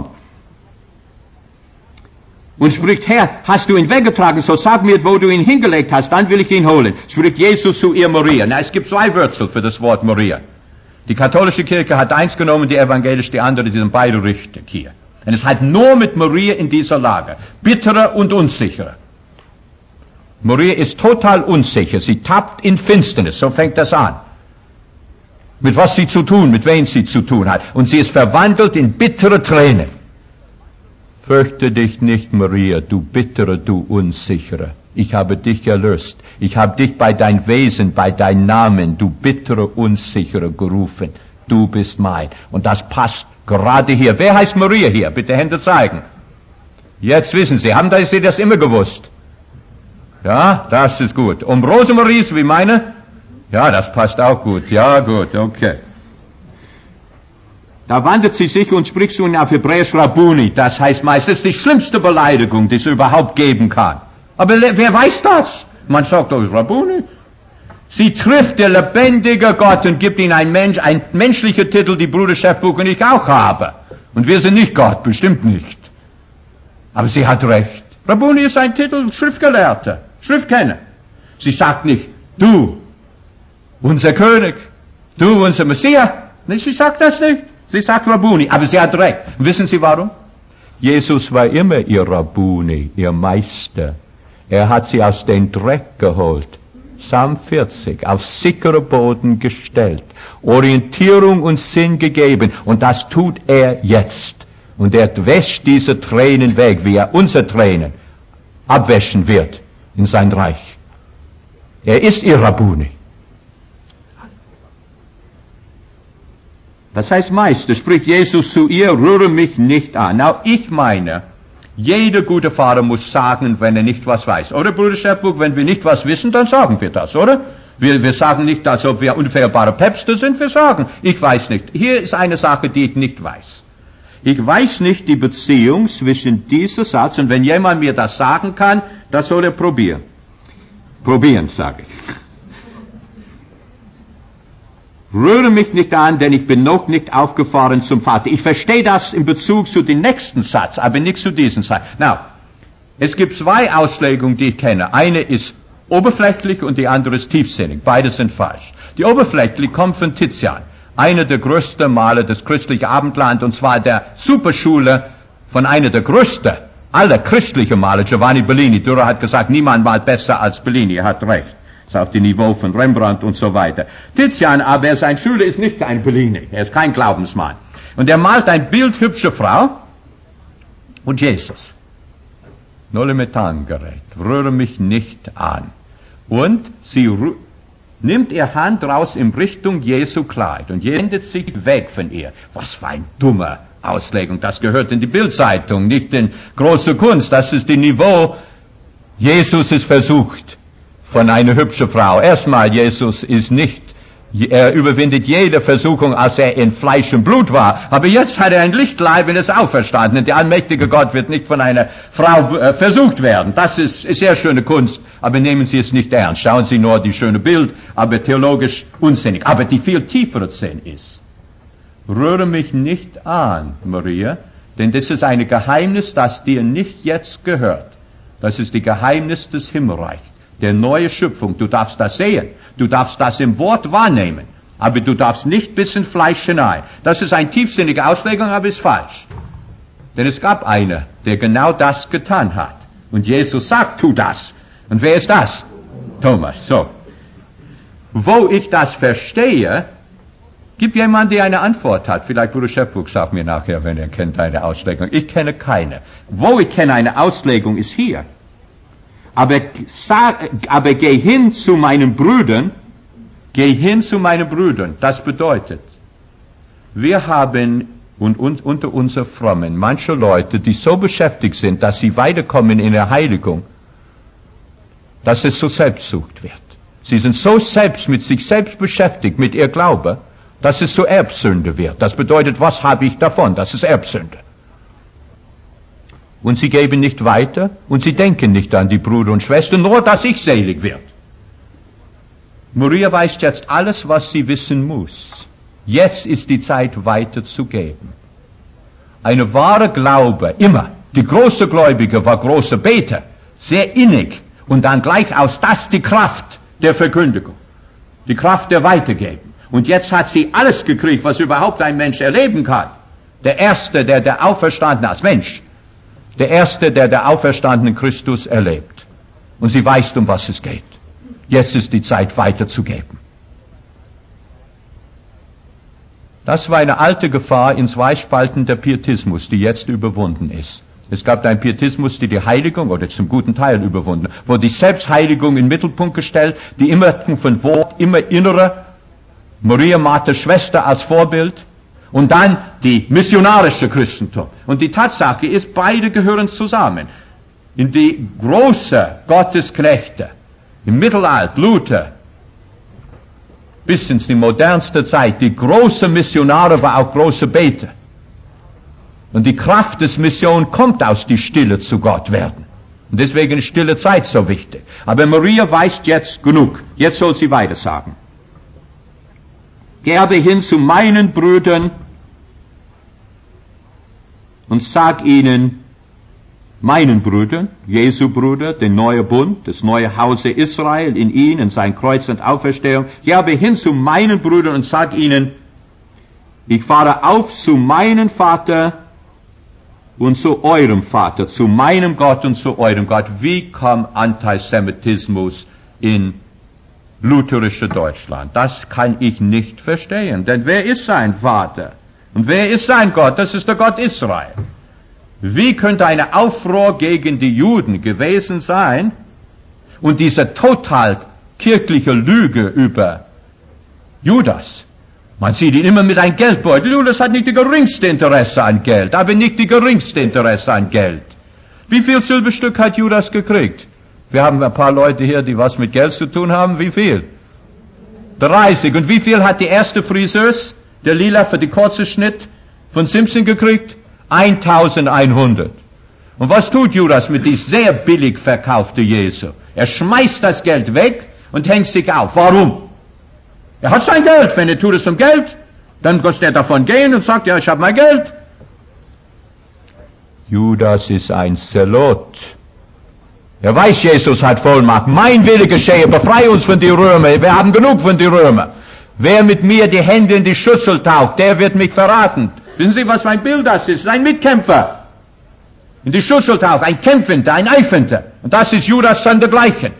[SPEAKER 1] Und spricht, Herr, hast du ihn weggetragen, so sag mir, wo du ihn hingelegt hast, dann will ich ihn holen. Spricht Jesus zu ihr Maria. Na, es gibt zwei Wurzeln für das Wort Maria. Die katholische Kirche hat eins genommen, die evangelische, die andere, die sind beide richtig hier. Und es hat nur mit Maria in dieser Lage. Bitterer und unsicherer. Maria ist total unsicher. Sie tappt in Finsternis. So fängt das an. Mit was sie zu tun, mit wem sie zu tun hat. Und sie ist verwandelt in bittere Tränen. Fürchte dich nicht, Maria, du bittere, du unsichere. Ich habe dich erlöst. Ich habe dich bei dein Wesen, bei dein Namen, du bittere, unsichere, gerufen. Du bist mein. Und das passt gerade hier. Wer heißt Maria hier? Bitte Hände zeigen. Jetzt wissen Sie, haben Sie das immer gewusst? Ja, das ist gut. Und Rosemarie ist wie meine? Ja, das passt auch gut. Ja, gut, okay. Da wandelt sie sich und spricht zu ihnen auf Hebräisch Rabbuni. Das heißt meistens die schlimmste Beleidigung, die es überhaupt geben kann. Aber wer weiß das? Man sagt doch Rabbuni. Sie trifft der lebendige Gott und gibt ihnen ein Mensch, ein menschlicher Titel, die Bruder Schäffbuch und ich auch habe. Und wir sind nicht Gott, bestimmt nicht. Aber sie hat recht. Rabbuni ist ein Titel, Schriftgelehrter, Schriftkenner. Sie sagt nicht, du, unser König, du, unser Messias. Nee, sie sagt das nicht. Sie sagt Rabbuni, aber sie hat recht. Und wissen Sie warum? Jesus war immer ihr Rabbuni, ihr Meister. Er hat sie aus dem Dreck geholt. Psalm vierzig, auf sicherer Boden gestellt, Orientierung und Sinn gegeben, und das tut er jetzt. Und er wäscht diese Tränen weg, wie er unsere Tränen abwäschen wird in sein Reich. Er ist ihr Rabbuni. Das heißt, Meister, spricht Jesus zu ihr, rühre mich nicht an. Na, ich meine, jeder gute Vater muss sagen, wenn er nicht was weiß. Oder, Bruder Schäffbuch, wenn wir nicht was wissen, dann sagen wir das, oder? Wir, wir sagen nicht, als ob wir unfehrbare Päpste sind, wir sagen, ich weiß nicht. Hier ist eine Sache, die ich nicht weiß. Ich weiß nicht die Beziehung zwischen diesem Satz, und wenn jemand mir das sagen kann, das soll er probieren. Probieren, sage ich. Rühre mich nicht an, denn ich bin noch nicht aufgefahren zum Vater. Ich verstehe das in Bezug zu dem nächsten Satz, aber nicht zu diesem Satz. Now, es gibt zwei Auslegungen, die ich kenne. Eine ist oberflächlich und die andere ist tiefsinnig. Beide sind falsch. Die oberflächliche kommt von Tizian, einer der größten Maler des christlichen Abendland, und zwar der Superschule von einer der größten aller christlichen Maler, Giovanni Bellini. Dürer hat gesagt, niemand malt besser als Bellini. Er hat recht. Das ist auf dem Niveau von Rembrandt und so weiter. Tizian, aber sein Schüler ist nicht ein Bellini. Er ist kein Glaubensmann. Und er malt ein Bild hübscher Frau und Jesus. Nolle Methangerät. Rühre mich nicht an. Und sie, nimmt ihr Hand raus in Richtung Jesu Kleid und wendet sich weg von ihr. Was für ein dummer Auslegung. Das gehört in die Bildzeitung, nicht in große Kunst. Das ist das Niveau. Jesus ist versucht von einer hübschen Frau. Erstmal, Jesus ist nicht, er überwindet jede Versuchung, als er in Fleisch und Blut war. Aber jetzt hat er ein Lichtleib und ist auferstanden. Der allmächtige Gott wird nicht von einer Frau äh, versucht werden. Das ist, ist sehr schöne Kunst, aber nehmen Sie es nicht ernst. Schauen Sie nur die schöne Bild, aber theologisch unsinnig. Aber die viel tiefere Sinn ist: Rühre mich nicht an, Maria, denn das ist ein Geheimnis, das dir nicht jetzt gehört. Das ist das Geheimnis des Himmelreichs, der neue Schöpfung. Du darfst das sehen, du darfst das im Wort wahrnehmen, aber du darfst nicht bis in Fleisch hinein. Das ist eine tiefsinnige Auslegung, aber ist falsch. Denn es gab einer, der genau das getan hat. Und Jesus sagt, tu das. Und wer ist das? Thomas. So. Wo ich das verstehe, gibt jemand, der eine Antwort hat. Vielleicht Bruder Schäffbuch sagt mir nachher, wenn er kennt eine Auslegung. Ich kenne keine. Wo ich kenne eine Auslegung ist hier. Aber, sag, aber geh hin zu meinen Brüdern, geh hin zu meinen Brüdern. Das bedeutet, wir haben und, und unter uns Frommen manche Leute, die so beschäftigt sind, dass sie weiterkommen in der Heiligung, dass es so Selbstsucht wird. Sie sind so selbst mit sich selbst beschäftigt, mit ihr Glaube, dass es so Erbsünde wird. Das bedeutet, was habe ich davon? Das ist Erbsünde. Und sie geben nicht weiter und sie denken nicht an die Brüder und Schwestern, nur dass ich selig wird. Maria weiß jetzt alles, was sie wissen muss. Jetzt ist die Zeit weiterzugeben. Eine wahre Glaube, immer, die große Gläubige war große Beter, sehr innig und dann gleich aus das die Kraft der Verkündigung, die Kraft der Weitergeben. Und jetzt hat sie alles gekriegt, was überhaupt ein Mensch erleben kann. Der Erste, der der Auferstandene als Mensch, der Erste, der der auferstandenen Christus erlebt. Und sie weiß, um was es geht. Jetzt ist die Zeit weiterzugeben. Das war eine alte Gefahr in Zweispalten der Pietismus, die jetzt überwunden ist. Es gab einen Pietismus, die die Heiligung, oder zum guten Teil überwunden, wo die Selbstheiligung in den Mittelpunkt gestellt, die Immerung von Wort, immer innere, Maria Martha Schwester als Vorbild, und dann die missionarische Christentum. Und die Tatsache ist, beide gehören zusammen. In die große Gottesknechte, im Mittelalter, Luther, bis in die modernste Zeit, die große Missionare war auch große Beter. Und die Kraft des Mission kommt aus die Stille zu Gott werden. Und deswegen ist stille Zeit so wichtig. Aber Maria weiß jetzt genug. Jetzt soll sie weiter sagen. Geh aber hin zu meinen Brüdern und sag ihnen, meinen Brüdern, Jesu Bruder, den neuen Bund, das neue Hause Israel in ihn, in sein Kreuz und Auferstehung. Geh aber hin zu meinen Brüdern und sag ihnen, ich fahre auf zu meinem Vater und zu eurem Vater, zu meinem Gott und zu eurem Gott. Wie kommt Antisemitismus in lutherische Deutschland? Das kann ich nicht verstehen. Denn wer ist sein Vater? Und wer ist sein Gott? Das ist der Gott Israel. Wie könnte eine Aufruhr gegen die Juden gewesen sein und diese total kirchliche Lüge über Judas? Man sieht ihn immer mit einem Geldbeutel. Judas hat nicht die geringste Interesse an Geld, aber nicht die geringste Interesse an Geld. Wie viel Silberstück hat Judas gekriegt? Wir haben ein paar Leute hier, die was mit Geld zu tun haben. Wie viel? dreißig. Und wie viel hat die erste Friseuse, der Lila für die kurze Schnitt von Simpson gekriegt? eintausendeinhundert. Und was tut Judas mit diesem sehr billig verkauften Jesu? Er schmeißt das Geld weg und hängt sich auf. Warum? Er hat sein Geld. Wenn er tut es um Geld, dann muss er davon gehen und sagt, ja, ich habe mein Geld. Judas ist ein Zelot. Er weiß, Jesus hat Vollmacht. Mein Wille geschehe, befreie uns von den Römern. Wir haben genug von den Römern. Wer mit mir die Hände in die Schüssel taucht, der wird mich verraten. Wissen Sie, was mein Bild das ist? Ein Mitkämpfer. In die Schüssel taucht, ein Kämpfender, ein Eifender. Und das ist Judas sondergleichen.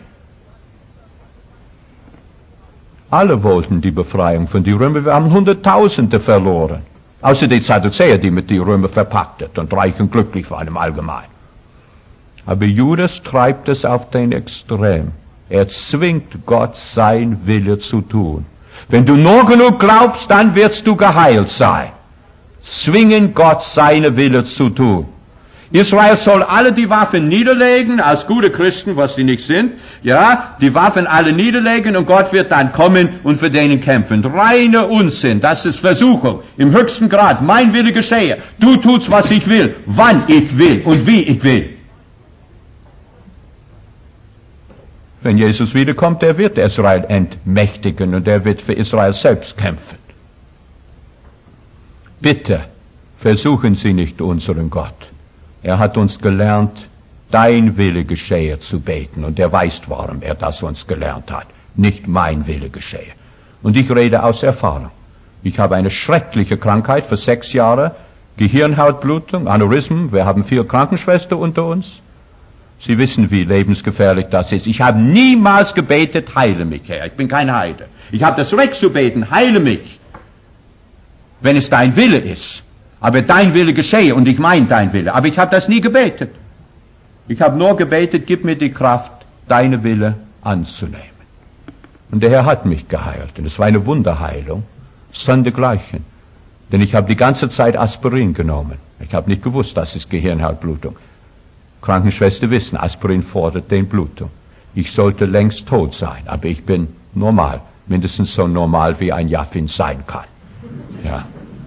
[SPEAKER 1] Alle wollten die Befreiung von den Römern. Wir haben Hunderttausende verloren. Außer die Sadduzäer, die mit den Römern verpachtet und reich und glücklich waren im Allgemeinen. Aber Judas treibt es auf den Extrem. Er zwingt Gott, sein Wille zu tun. Wenn du nur genug glaubst, dann wirst du geheilt sein. Zwingen Gott, seine Wille zu tun. Israel soll alle die Waffen niederlegen, als gute Christen, was sie nicht sind, ja, die Waffen alle niederlegen und Gott wird dann kommen und für denen kämpfen. Reine Unsinn, das ist Versuchung, im höchsten Grad, mein Wille geschehe. Du tust, was ich will, wann ich will und wie ich will. Wenn Jesus wiederkommt, er wird Israel entmächtigen und er wird für Israel selbst kämpfen. Bitte, versuchen Sie nicht unseren Gott. Er hat uns gelernt, dein Wille geschehe zu beten. Und er weiß, warum er das uns gelernt hat. Nicht mein Wille geschehe. Und ich rede aus Erfahrung. Ich habe eine schreckliche Krankheit für sechs Jahre. Gehirnhautblutung, Aneurysmen. Wir haben vier Krankenschwestern unter uns. Sie wissen, wie lebensgefährlich das ist. Ich habe niemals gebetet, heile mich, Herr. Ich bin kein Heide. Ich habe das Recht zu beten, heile mich, wenn es dein Wille ist. Aber dein Wille geschehe und ich meine dein Wille. Aber ich habe das nie gebetet. Ich habe nur gebetet, gib mir die Kraft, deine Wille anzunehmen. Und der Herr hat mich geheilt. Und es war eine Wunderheilung, sondergleichen. Denn ich habe die ganze Zeit Aspirin genommen. Ich habe nicht gewusst, das ist Gehirnhautblutung. Krankenschwester wissen, Aspirin fordert den Blutung. Ich sollte längst tot sein, aber ich bin normal. Mindestens so normal, wie ein Jaffin sein kann. Ja.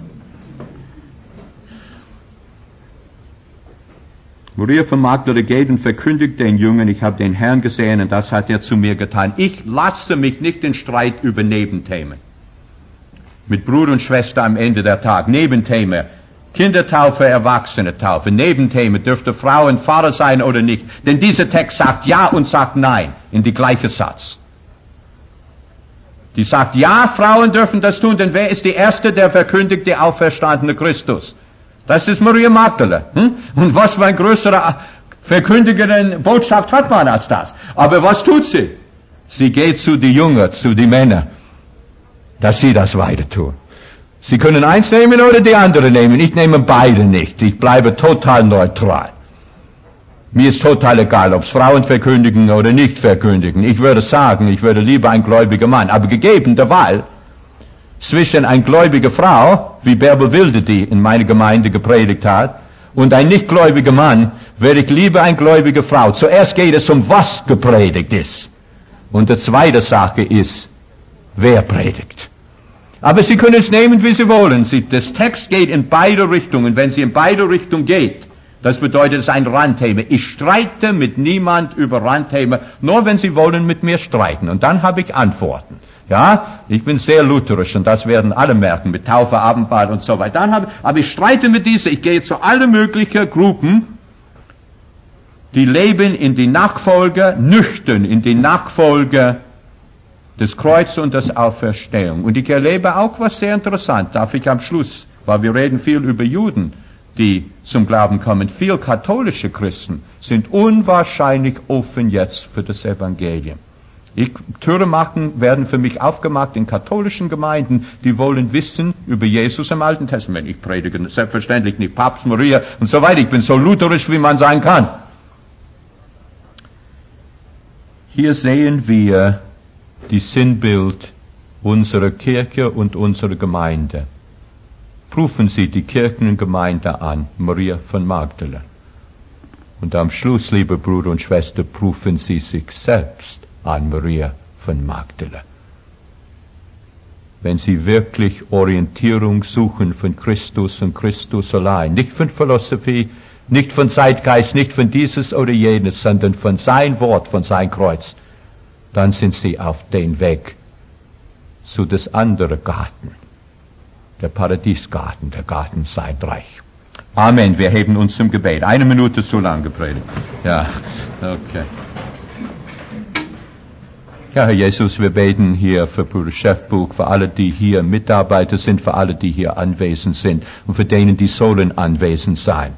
[SPEAKER 1] Maria von Magdala geht und verkündigt den Jungen, ich habe den Herrn gesehen und das hat er zu mir getan. Ich lasse mich nicht in Streit über Nebenthemen. Mit Bruder und Schwester am Ende der Tag. Nebenthemen. Kindertaufe, Erwachsenentaufe. Nebenthemen. Dürfte Frauen Pfarrer sein oder nicht. Denn dieser Text sagt ja und sagt nein. In die gleiche Satz. Die sagt ja, Frauen dürfen das tun, denn wer ist die Erste, der verkündigt, der auferstandene Christus? Das ist Maria Magdala. Hm? Und was für eine größere verkündigende Botschaft hat man als das? Aber was tut sie? Sie geht zu den Jüngern, zu den Männern, dass sie das weiter tun. Sie können eins nehmen oder die andere nehmen. Ich nehme beide nicht. Ich bleibe total neutral. Mir ist total egal, ob es Frauen verkündigen oder nicht verkündigen. Ich würde sagen, ich würde lieber ein gläubiger Mann. Aber gegeben der Wahl zwischen eine gläubige Frau, wie Bärbel Wilde die in meiner Gemeinde gepredigt hat, und ein nichtgläubiger Mann, wäre ich lieber eine gläubige Frau. Zuerst geht es um, was gepredigt ist. Und die zweite Sache ist, wer predigt. Aber Sie können es nehmen, wie Sie wollen. Sie, das Text geht in beide Richtungen. Wenn sie in beide Richtungen geht, das bedeutet, es ist ein Randthema. Ich streite mit niemand über Randthema, nur wenn Sie wollen mit mir streiten. Und dann habe ich Antworten. Ja, ich bin sehr lutherisch und das werden alle merken, mit Taufe, Abendmahl und so weiter. Dann habe, aber ich streite mit dieser, ich gehe zu allen möglichen Gruppen, die leben in die Nachfolge, nüchtern in die Nachfolge des Kreuzes und des Auferstehung. Und ich erlebe auch was sehr interessant, darf ich am Schluss, weil wir reden viel über Juden, die zum Glauben kommen. Viele katholische Christen sind unwahrscheinlich offen jetzt für das Evangelium. Ich, Türen machen, werden für mich aufgemacht in katholischen Gemeinden, die wollen wissen über Jesus im Alten Testament. Ich predige selbstverständlich nicht Papst, Maria und so weiter. Ich bin so lutherisch, wie man sein kann. Hier sehen wir die Sinnbild unserer Kirche und unserer Gemeinde. Prüfen Sie die Kirchengemeinde an, Maria von Magdala. Und am Schluss, liebe Brüder und Schwester, prüfen Sie sich selbst an, Maria von Magdala. Wenn Sie wirklich Orientierung suchen von Christus und Christus allein, nicht von Philosophie, nicht von Zeitgeist, nicht von dieses oder jenes, sondern von sein Wort, von sein Kreuz, dann sind Sie auf den Weg zu das andere Garten, der Paradiesgarten, der Garten sein Reich. Amen. Wir heben uns zum Gebet. Eine Minute zu lang gepredigt. Ja, okay. Ja, Herr Jesus, wir beten hier für Bruder Schäffbuch, für alle, die hier Mitarbeiter sind, für alle, die hier anwesend sind und für denen, die sollen anwesend sein.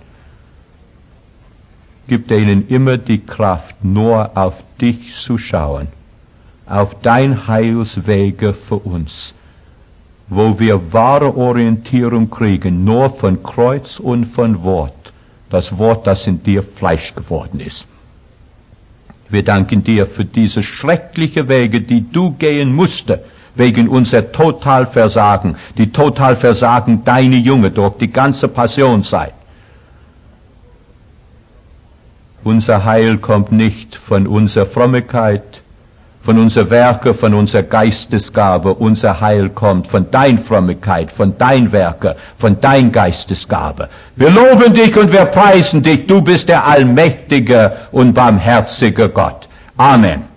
[SPEAKER 1] Gib denen immer die Kraft, nur auf dich zu schauen, auf dein Heilswege für uns, wo wir wahre Orientierung kriegen, nur von Kreuz und von Wort, das Wort, das in dir Fleisch geworden ist. Wir danken dir für diese schreckliche Wege, die du gehen musste, wegen unser Totalversagen, die Totalversagen deine Jünger durch die ganze Passionszeit. Unser Heil kommt nicht von unserer Frömmigkeit, von unserer Werke, von unserer Geistesgabe. Unser Heil kommt von dein Frömmigkeit, von dein Werke, von dein Geistesgabe. Wir loben dich und wir preisen dich. Du bist der allmächtige und barmherzige Gott. Amen.